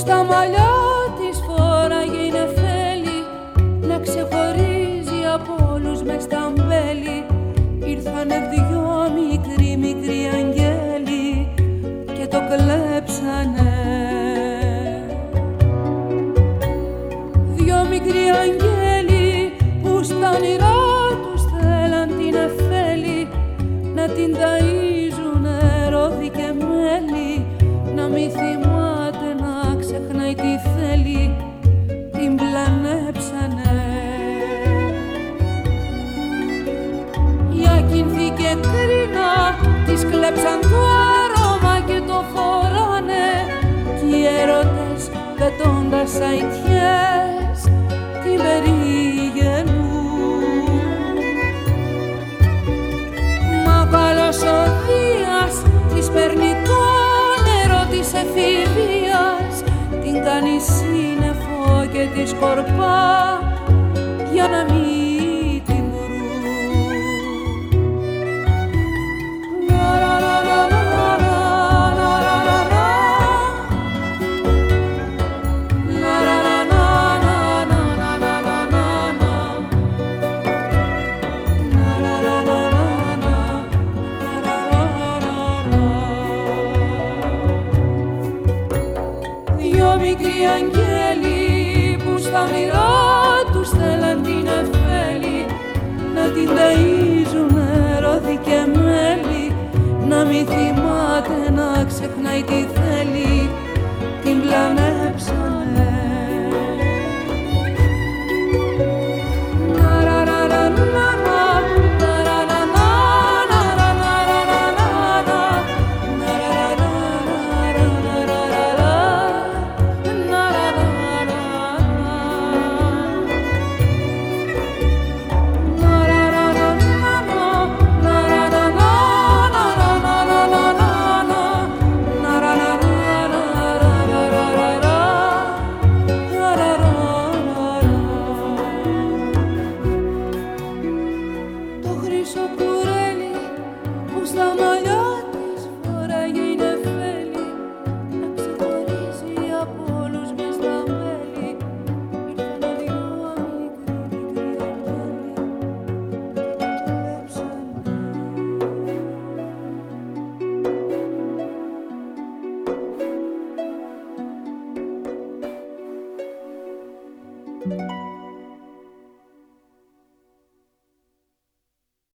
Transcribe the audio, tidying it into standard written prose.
τα μαλλιά της φόραγε η νεφέλη να ξεχωρίζει από όλους μες στα μπέλη. Ήρθανε δυο μικροί αγγέλοι και το κλέψανε. Δυο μικροί αγγέλοι που στα όνειρά τους θέλαν την νεφέλη να την ταΐζουνε ρόδι και μέλι, να μη θυμάται να ξεχνάει τι θέλει, την πλανέψανε. Για κινθή και κρίνα της κλέψαν το άρωμα και το φοράνε κι οι έρωτες πετώντας αητιές την περιγενούν. Μα καλός ο Δίας της παίρνει το νερό της εφηβείας, την κάνει σύννεφο και τη σκορπά για να μην την βρουν. Δυο μικροί αγγέλοι που στα όνειρά τους θέλαν την νεφέλη να την ταΐζουνε ρόδι και μέλι, να μη θυμάται να ξεχνάει τι θέλει, την πλανέψανε.